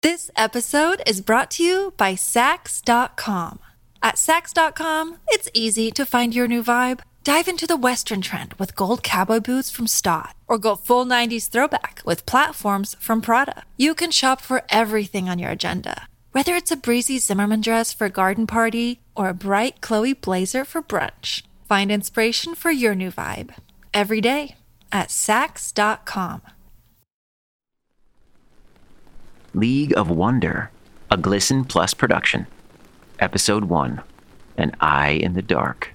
This episode is brought to you by Sax.com. At Sax.com, it's easy to find your new vibe. Dive into the Western trend with gold cowboy boots from Stott, or go full 90s throwback with platforms from Prada. You can shop for everything on your agenda, whether it's a breezy Zimmermann dress for a garden party or a bright Chloe blazer for brunch. Find inspiration for your new vibe every day at Sax.com. League of Wonder, a Glisten Plus production. Episode 1, An Eye in the Dark.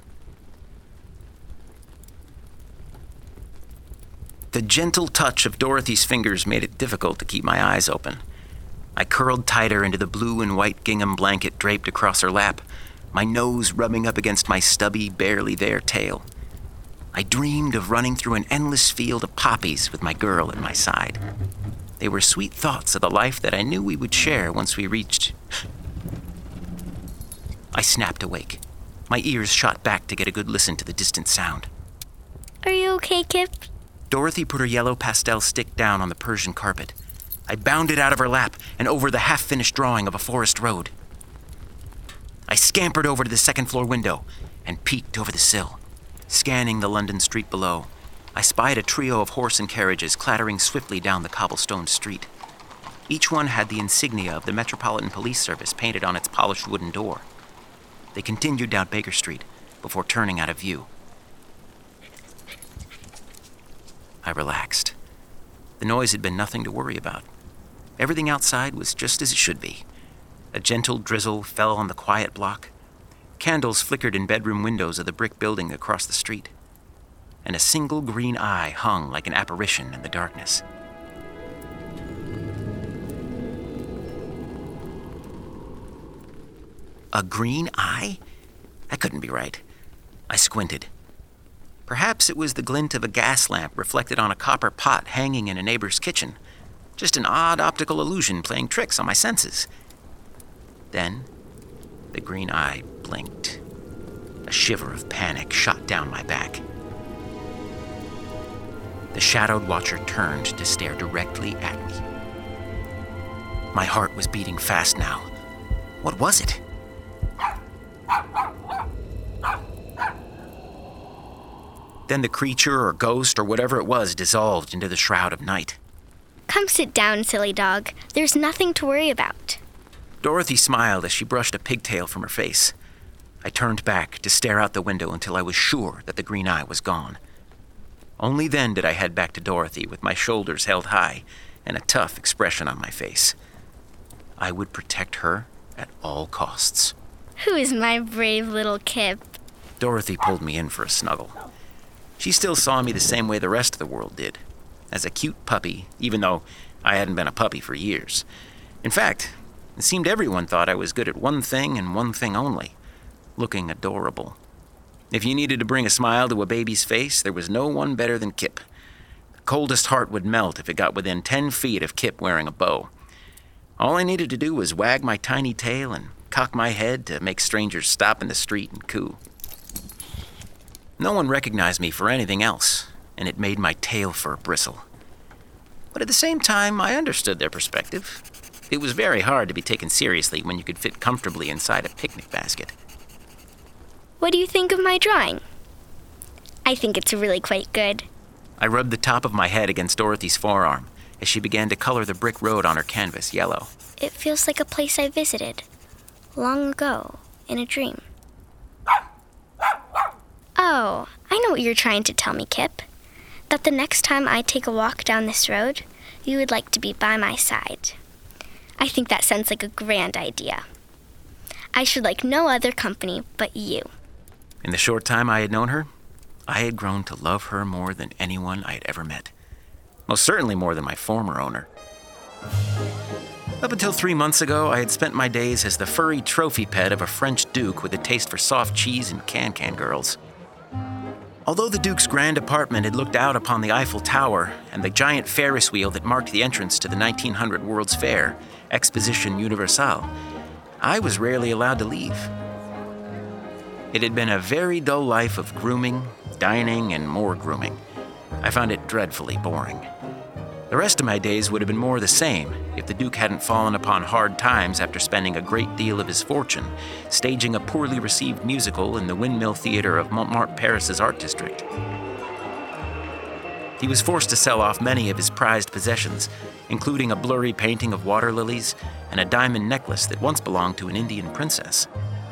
The gentle touch of Dorothy's fingers made it difficult to keep my eyes open. I curled tighter into the blue and white gingham blanket draped across her lap, my nose rubbing up against my stubby, barely there tail. I dreamed of running through an endless field of poppies with my girl at my side. They were sweet thoughts of the life that I knew we would share once we reached... I snapped awake. My ears shot back to get a good listen to the distant sound. Are you okay, Kip? Dorothy put her yellow pastel stick down on the Persian carpet. I bounded out of her lap and over the half-finished drawing of a forest road. I scampered over to the second-floor window and peeked over the sill. Scanning the London street below, I spied a trio of horse and carriages clattering swiftly down the cobblestone street. Each one had the insignia of the Metropolitan Police Service painted on its polished wooden door. They continued down Baker Street before turning out of view. I relaxed. The noise had been nothing to worry about. Everything outside was just as it should be. A gentle drizzle fell on the quiet block. Candles flickered in bedroom windows of the brick building across the street. And a single green eye hung like an apparition in the darkness. A green eye? That couldn't be right. I squinted. Perhaps it was the glint of a gas lamp reflected on a copper pot hanging in a neighbor's kitchen. Just an odd optical illusion playing tricks on my senses. Then, the green eye blinked. A shiver of panic shot down my back. The shadowed watcher turned to stare directly at me. My heart was beating fast now. What was it? Then the creature or ghost or whatever it was dissolved into the shroud of night. Come sit down, silly dog. There's nothing to worry about. Dorothy smiled as she brushed a pigtail from her face. I turned back to stare out the window until I was sure that the green eye was gone. Only then did I head back to Dorothy with my shoulders held high and a tough expression on my face. I would protect her at all costs. Who is my brave little Kip? Dorothy pulled me in for a snuggle. She still saw me the same way the rest of the world did, as a cute puppy, even though I hadn't been a puppy for years. In fact, it seemed everyone thought I was good at one thing and one thing only, looking adorable. If you needed to bring a smile to a baby's face, there was no one better than Kip. The coldest heart would melt if it got within 10 feet of Kip wearing a bow. All I needed to do was wag my tiny tail and cock my head to make strangers stop in the street and coo. No one recognized me for anything else, and it made my tail fur bristle. But at the same time, I understood their perspective. It was very hard to be taken seriously when you could fit comfortably inside a picnic basket. What do you think of my drawing? I think it's really quite good. I rubbed the top of my head against Dorothy's forearm as she began to color the brick road on her canvas yellow. It feels like a place I visited long ago in a dream. Oh, I know what you're trying to tell me, Kip. That the next time I take a walk down this road, you would like to be by my side. I think that sounds like a grand idea. I should like no other company but you. In the short time I had known her, I had grown to love her more than anyone I had ever met. Most certainly more than my former owner. Up until 3 months ago, I had spent my days as the furry trophy pet of a French duke with a taste for soft cheese and can-can girls. Although the Duke's grand apartment had looked out upon the Eiffel Tower and the giant Ferris wheel that marked the entrance to the 1900 World's Fair, Exposition Universelle, I was rarely allowed to leave. It had been a very dull life of grooming, dining, and more grooming. I found it dreadfully boring. The rest of my days would have been more the same if the Duke hadn't fallen upon hard times after spending a great deal of his fortune staging a poorly received musical in the Windmill Theatre of Montmartre, Paris's art district. He was forced to sell off many of his prized possessions, including a blurry painting of water lilies and a diamond necklace that once belonged to an Indian princess.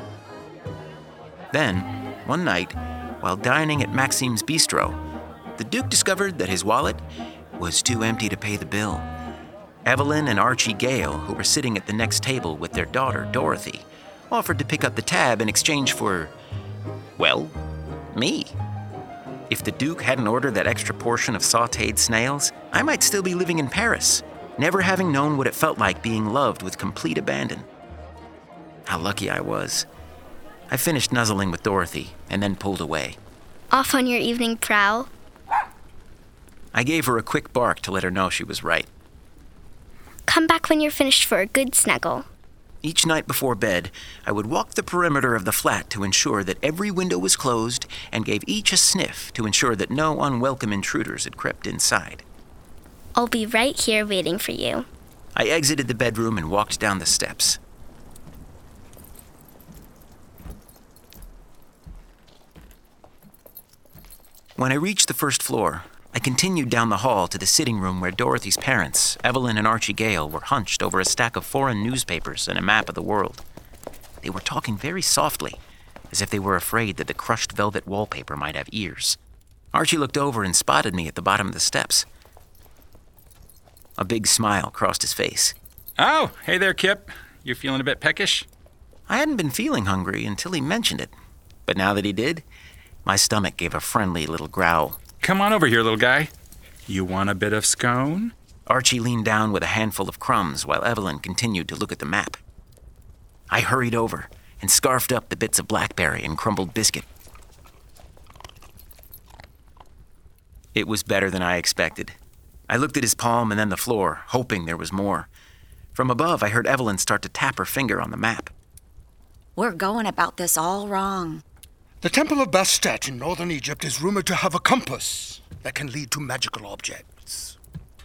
Then, one night, while dining at Maxime's Bistro, the Duke discovered that his wallet was too empty to pay the bill. Evelyn and Archie Gale, who were sitting at the next table with their daughter, Dorothy, offered to pick up the tab in exchange for, well, me. If the Duke hadn't ordered that extra portion of sautéed snails, I might still be living in Paris, never having known what it felt like being loved with complete abandon. How lucky I was. I finished nuzzling with Dorothy and then pulled away. Off on your evening prowl? I gave her a quick bark to let her know she was right. Come back when you're finished for a good snuggle. Each night before bed, I would walk the perimeter of the flat to ensure that every window was closed and gave each a sniff to ensure that no unwelcome intruders had crept inside. I'll be right here waiting for you. I exited the bedroom and walked down the steps. When I reached the first floor, I continued down the hall to the sitting room where Dorothy's parents, Evelyn and Archie Gale, were hunched over a stack of foreign newspapers and a map of the world. They were talking very softly, as if they were afraid that the crushed velvet wallpaper might have ears. Archie looked over and spotted me at the bottom of the steps. A big smile crossed his face. Oh, hey there, Kip. You feeling a bit peckish? I hadn't been feeling hungry until he mentioned it, but now that he did, my stomach gave a friendly little growl. Come on over here, little guy. You want a bit of scone? Archie leaned down with a handful of crumbs while Evelyn continued to look at the map. I hurried over and scarfed up the bits of blackberry and crumbled biscuit. It was better than I expected. I looked at his palm and then the floor, hoping there was more. From above, I heard Evelyn start to tap her finger on the map. We're going about this all wrong. The Temple of Bastet in northern Egypt is rumored to have a compass that can lead to magical objects.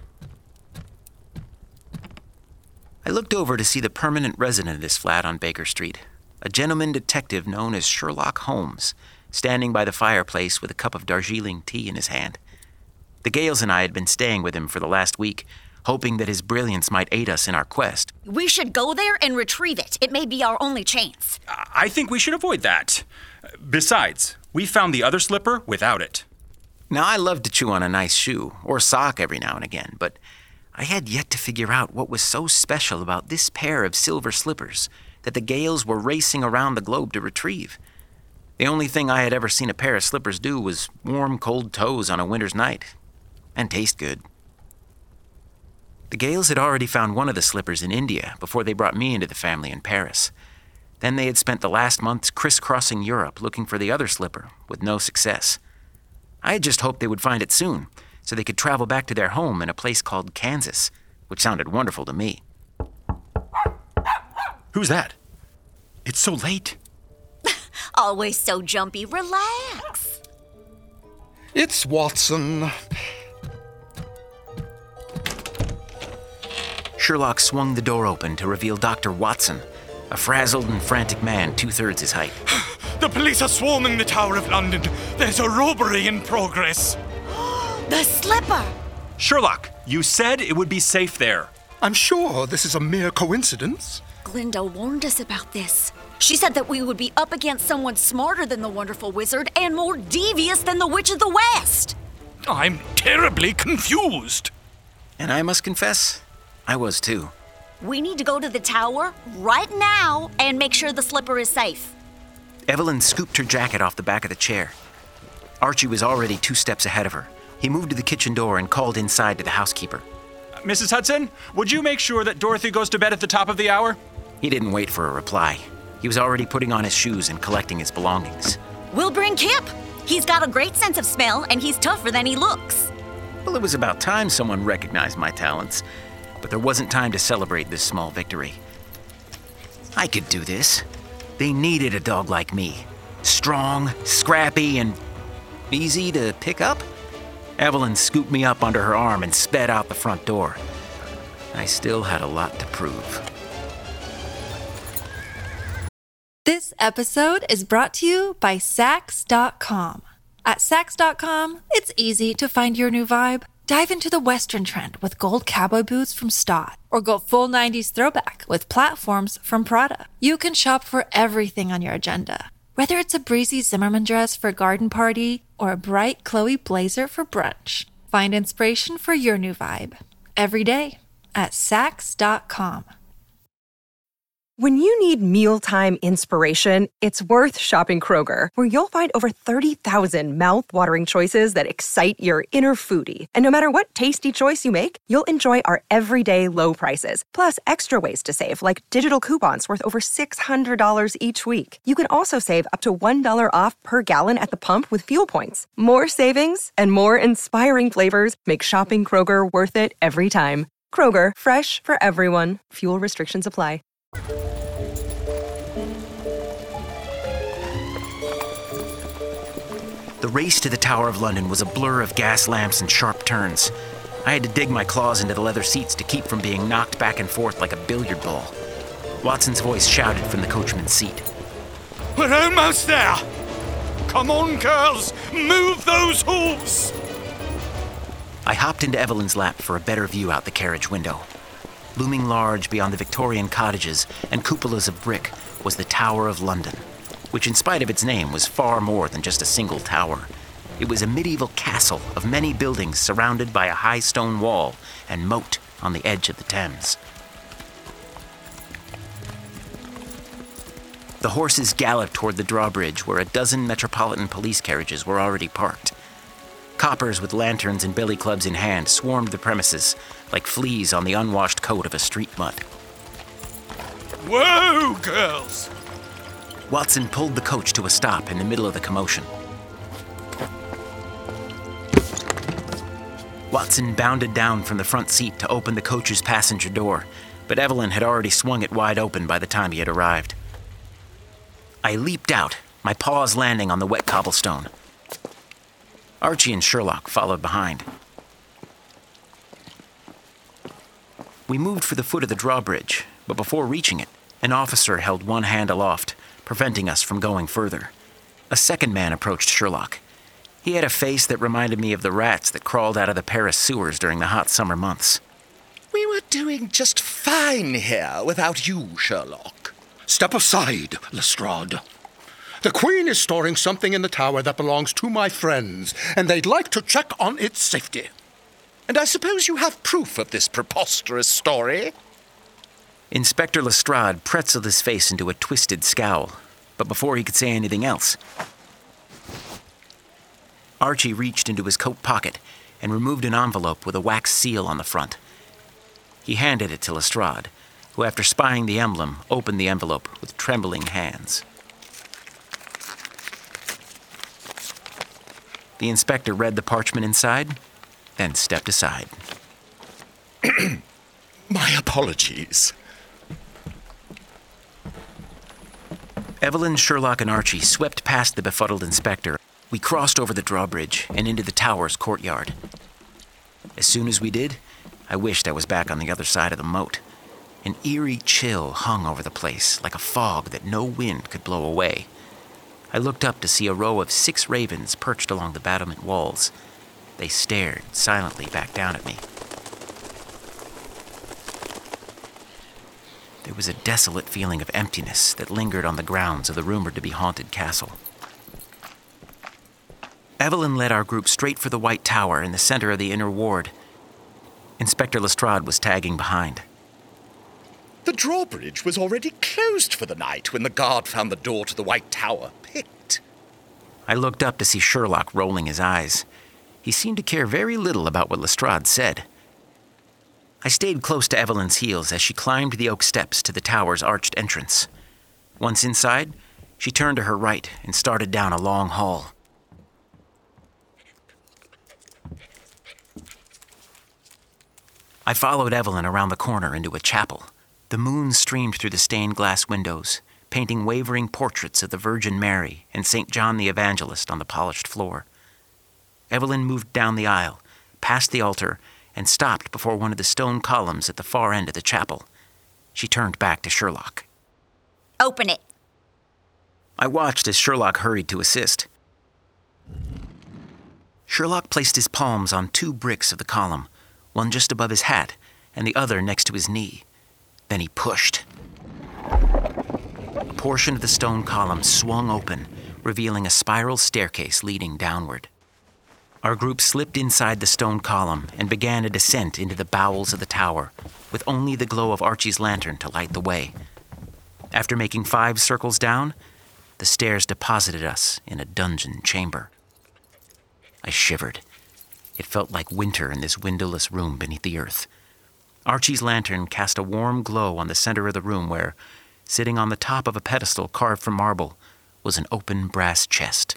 I looked over to see the permanent resident of this flat on Baker Street, a gentleman detective known as Sherlock Holmes, standing by the fireplace with a cup of Darjeeling tea in his hand. The Gales and I had been staying with him for the last week, hoping that his brilliance might aid us in our quest. We should go there and retrieve it. It may be our only chance. I think we should avoid that. Besides, we found the other slipper without it. Now, I love to chew on a nice shoe, or sock every now and again, but I had yet to figure out what was so special about this pair of silver slippers that the Gales were racing around the globe to retrieve. The only thing I had ever seen a pair of slippers do was warm, cold toes on a winter's night, and taste good. The Gales had already found one of the slippers in India before they brought me into the family in Paris. Then they had spent the last months crisscrossing Europe looking for the other slipper, with no success. I had just hoped they would find it soon, so they could travel back to their home in a place called Kansas, which sounded wonderful to me. Who's that? It's so late. Always so jumpy. Relax. It's Watson. Sherlock swung the door open to reveal Dr. Watson, a frazzled and frantic man 2/3 his height. The police are swarming the Tower of London. There's a robbery in progress. The slipper! Sherlock, you said it would be safe there. I'm sure this is a mere coincidence. Glinda warned us about this. She said that we would be up against someone smarter than the wonderful wizard and more devious than the Witch of the West. I'm terribly confused. And I must confess, I was too. We need to go to the tower right now and make sure the slipper is safe. Evelyn scooped her jacket off the back of the chair. Archie was already 2 steps ahead of her. He moved to the kitchen door and called inside to the housekeeper. Mrs. Hudson, would you make sure that Dorothy goes to bed at the top of the hour? He didn't wait for a reply. He was already putting on his shoes and collecting his belongings. We'll bring Kip. He's got a great sense of smell and he's tougher than he looks. Well, it was about time someone recognized my talents, but there wasn't time to celebrate this small victory. I could do this. They needed a dog like me. Strong, scrappy, and easy to pick up. Evelyn scooped me up under her arm and sped out the front door. I still had a lot to prove. This episode is brought to you by Sax.com. At Sax.com, it's easy to find your new vibe. Dive into the Western trend with gold cowboy boots from Stott, or go full 90s throwback with platforms from Prada. You can shop for everything on your agenda, whether it's a breezy Zimmermann dress for a garden party or a bright Chloe blazer for brunch. Find inspiration for your new vibe every day at Sax.com. When you need mealtime inspiration, it's worth shopping Kroger, where you'll find over 30,000 mouth-watering choices that excite your inner foodie. And no matter what tasty choice you make, you'll enjoy our everyday low prices, plus extra ways to save, like digital coupons worth over $600 each week. You can also save up to $1 off per gallon at the pump with fuel points. More savings and more inspiring flavors make shopping Kroger worth it every time. Kroger, fresh for everyone. Fuel restrictions apply. The race to the Tower of London was a blur of gas lamps and sharp turns. I had to dig my claws into the leather seats to keep from being knocked back and forth like a billiard ball. Watson's voice shouted from the coachman's seat. We're almost there! Come on, girls! Move those hooves! I hopped into Evelyn's lap for a better view out the carriage window. Looming large beyond the Victorian cottages and cupolas of brick was the Tower of London, which in spite of its name was far more than just a single tower. It was a medieval castle of many buildings surrounded by a high stone wall and moat on the edge of the Thames. The horses galloped toward the drawbridge where a dozen Metropolitan police carriages were already parked. Coppers with lanterns and billy clubs in hand swarmed the premises like fleas on the unwashed coat of a street mutt. Whoa, girls! Watson pulled the coach to a stop in the middle of the commotion. Watson bounded down from the front seat to open the coach's passenger door, but Evelyn had already swung it wide open by the time he had arrived. I leaped out, my paws landing on the wet cobblestone. Archie and Sherlock followed behind. We moved for the foot of the drawbridge, but before reaching it, an officer held one hand aloft, preventing us from going further. A second man approached Sherlock. He had a face that reminded me of the rats that crawled out of the Paris sewers during the hot summer months. We were doing just fine here without you, Sherlock. Step aside, Lestrade. The Queen is storing something in the tower that belongs to my friends, and they'd like to check on its safety. And I suppose you have proof of this preposterous story? Inspector Lestrade pretzeled his face into a twisted scowl, but before he could say anything else, Archie reached into his coat pocket and removed an envelope with a wax seal on the front. He handed it to Lestrade, who, after spying the emblem, opened the envelope with trembling hands. The inspector read the parchment inside, then stepped aside. My apologies. Evelyn, Sherlock, and Archie swept past the befuddled inspector. We crossed over the drawbridge and into the tower's courtyard. As soon as we did, I wished I was back on the other side of the moat. An eerie chill hung over the place, like a fog that no wind could blow away. I looked up to see a row of 6 ravens perched along the battlement walls. They stared silently back down at me. There was a desolate feeling of emptiness that lingered on the grounds of the rumored-to-be haunted castle. Evelyn led our group straight for the White Tower in the center of the inner ward. Inspector Lestrade was tagging behind. The drawbridge was already closed for the night when the guard found the door to the White Tower picked. I looked up to see Sherlock rolling his eyes. He seemed to care very little about what Lestrade said. I stayed close to Evelyn's heels as she climbed the oak steps to the tower's arched entrance. Once inside, she turned to her right and started down a long hall. I followed Evelyn around the corner into a chapel. The moon streamed through the stained glass windows, painting wavering portraits of the Virgin Mary and St. John the Evangelist on the polished floor. Evelyn moved down the aisle, past the altar, and stopped before one of the stone columns at the far end of the chapel. She turned back to Sherlock. Open it. I watched as Sherlock hurried to assist. Sherlock placed his palms on 2 bricks of the column, one just above his hat and the other next to his knee. Then he pushed. A portion of the stone column swung open, revealing a spiral staircase leading downward. Our group slipped inside the stone column and began a descent into the bowels of the tower, with only the glow of Archie's lantern to light the way. After making 5 circles down, the stairs deposited us in a dungeon chamber. I shivered. It felt like winter in this windowless room beneath the earth. Archie's lantern cast a warm glow on the center of the room where, sitting on the top of a pedestal carved from marble, was an open brass chest.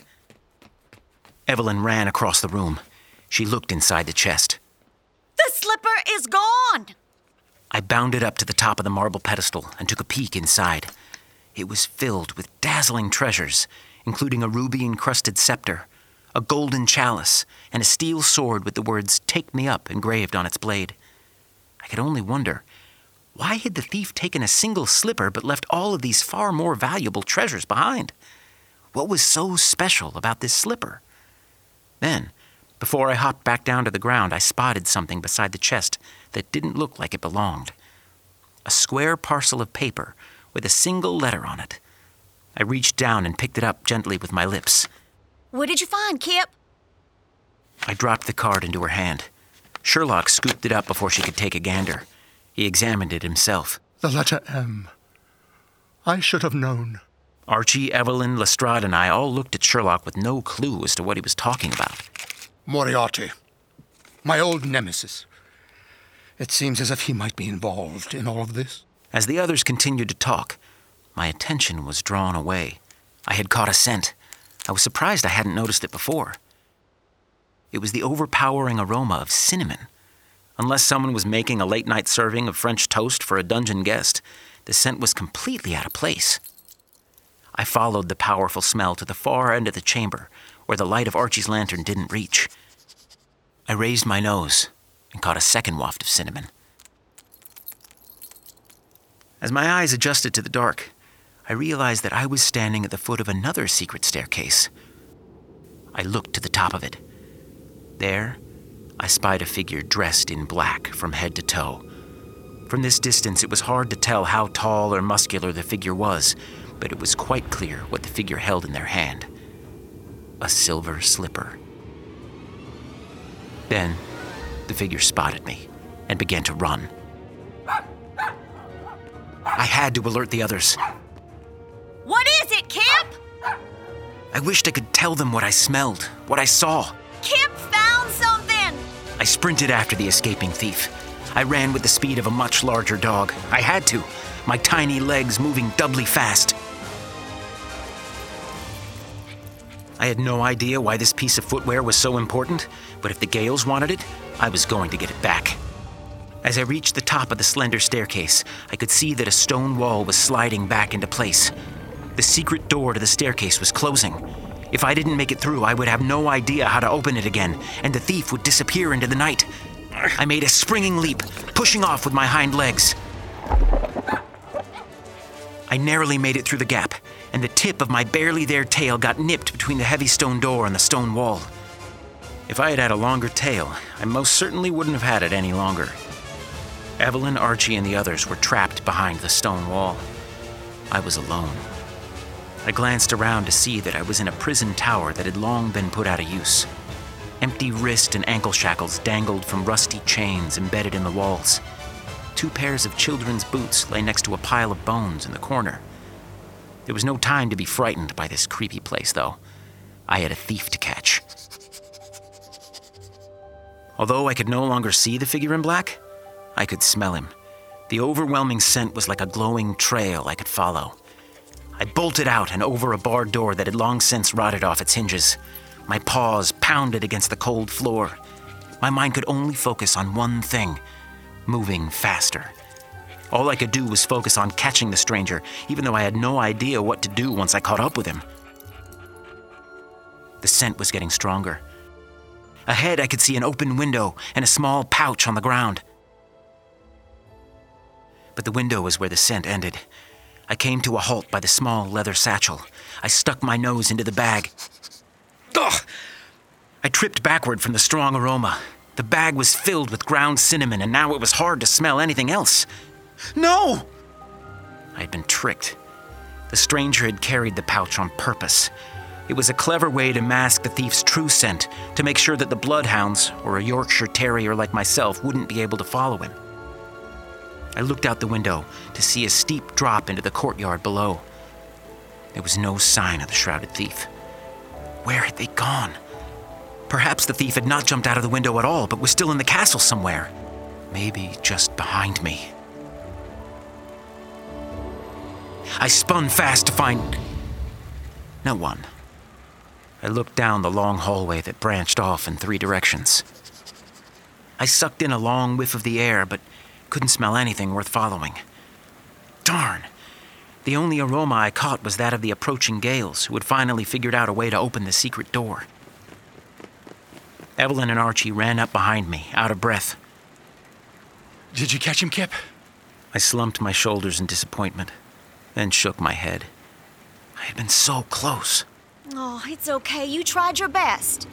Evelyn ran across the room. She looked inside the chest. The slipper is gone! I bounded up to the top of the marble pedestal and took a peek inside. It was filled with dazzling treasures, including a ruby-encrusted scepter, a golden chalice, and a steel sword with the words "Take Me Up" engraved on its blade. I could only wonder, why had the thief taken a single slipper but left all of these far more valuable treasures behind? What was so special about this slipper? Then, before I hopped back down to the ground, I spotted something beside the chest that didn't look like it belonged. A square parcel of paper with a single letter on it. I reached down and picked it up gently with my lips. What did you find, Kip? I dropped the card into her hand. Sherlock scooped it up before she could take a gander. He examined it himself. The letter M. I should have known. Archie, Evelyn, Lestrade, and I all looked at Sherlock with no clue as to what he was talking about. Moriarty. My old nemesis. It seems as if he might be involved in all of this. As the others continued to talk, my attention was drawn away. I had caught a scent. I was surprised I hadn't noticed it before. It was the overpowering aroma of cinnamon. Unless someone was making a late-night serving of French toast for a dungeon guest, the scent was completely out of place. I followed the powerful smell to the far end of the chamber, where the light of Archie's lantern didn't reach. I raised my nose and caught a second waft of cinnamon. As my eyes adjusted to the dark, I realized that I was standing at the foot of another secret staircase. I looked to the top of it. There, I spied a figure dressed in black from head to toe. From this distance, it was hard to tell how tall or muscular the figure was, but it was quite clear what the figure held in their hand. A silver slipper. Then, the figure spotted me and began to run. I had to alert the others. What is it, Kip? I wished I could tell them what I smelled, what I saw. Kip found something! I sprinted after the escaping thief. I ran with the speed of a much larger dog. I had to, my tiny legs moving doubly fast. I had no idea why this piece of footwear was so important, but if the Gales wanted it, I was going to get it back. As I reached the top of the slender staircase, I could see that a stone wall was sliding back into place. The secret door to the staircase was closing. If I didn't make it through, I would have no idea how to open it again, and the thief would disappear into the night. I made a springing leap, pushing off with my hind legs. I narrowly made it through the gap, and the tip of my barely there tail got nipped between the heavy stone door and the stone wall. If I had had a longer tail, I most certainly wouldn't have had it any longer. Evelyn, Archie, and the others were trapped behind the stone wall. I was alone. I glanced around to see that I was in a prison tower that had long been put out of use. Empty wrist and ankle shackles dangled from rusty chains embedded in the walls. 2 pairs of children's boots lay next to a pile of bones in the corner. There was no time to be frightened by this creepy place, though. I had a thief to catch. Although I could no longer see the figure in black, I could smell him. The overwhelming scent was like a glowing trail I could follow. I bolted out and over a barred door that had long since rotted off its hinges. My paws pounded against the cold floor. My mind could only focus on one thing: moving faster. All I could do was focus on catching the stranger, even though I had no idea what to do once I caught up with him. The scent was getting stronger. Ahead, I could see an open window and a small pouch on the ground. But the window was where the scent ended. I came to a halt by the small leather satchel. I stuck my nose into the bag. Ugh! I tripped backward from the strong aroma. The bag was filled with ground cinnamon, and now it was hard to smell anything else. No! I had been tricked. The stranger had carried the pouch on purpose. It was a clever way to mask the thief's true scent, to make sure that the bloodhounds, or a Yorkshire Terrier like myself, wouldn't be able to follow him. I looked out the window to see a steep drop into the courtyard below. There was no sign of the shrouded thief. Where had they gone? Perhaps the thief had not jumped out of the window at all, but was still in the castle somewhere. Maybe just behind me. I spun fast to find no one. I looked down the long hallway that branched off in 3 directions. I sucked in a long whiff of the air, but couldn't smell anything worth following. Darn! The only aroma I caught was that of the approaching Gales, who had finally figured out a way to open the secret door. Evelyn and Archie ran up behind me, out of breath. Did you catch him, Kip? I slumped my shoulders in disappointment, then shook my head. I had been so close. Oh, it's okay. You tried your best.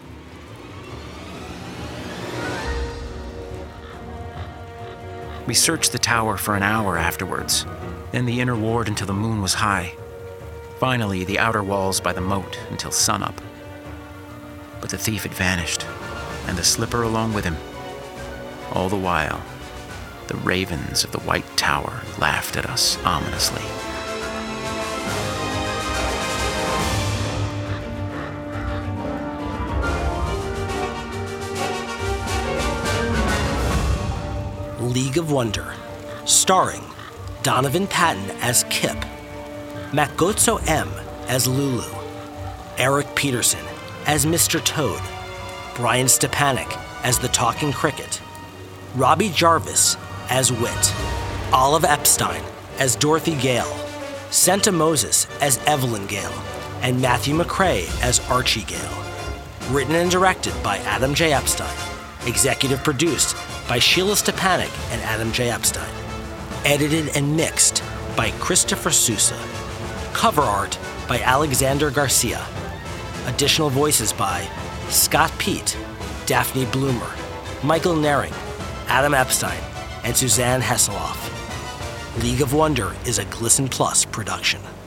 We searched the tower for an hour afterwards, then the inner ward until the moon was high. Finally, the outer walls by the moat until sunup. But the thief had vanished, and the slipper along with him. All the while, the ravens of the White Tower laughed at us ominously. League of Wonder, starring Donovan Patton as Kip, Makgotso M. as Lulu, Eric Peterson as Mr. Toad, Brian Stepanek as the Talking Cricket, Robbie Jarvis as Wit, Olive Epstein as Dorothy Gale, Senta Moses as Evelyn Gale, and Matthew McRae as Archie Gale. Written and directed by Adam J. Epstein. Executive produced by Sheila Stepanek and Adam J. Epstein. Edited and mixed by Christopher Sousa. Cover art by Alexander Garcia. Additional voices by Scott Peet, Daphne Bloomer, Michael Naring, Adam Epstein, and Suzanne Hesseloff. League of Wonder is a Glisten Plus production.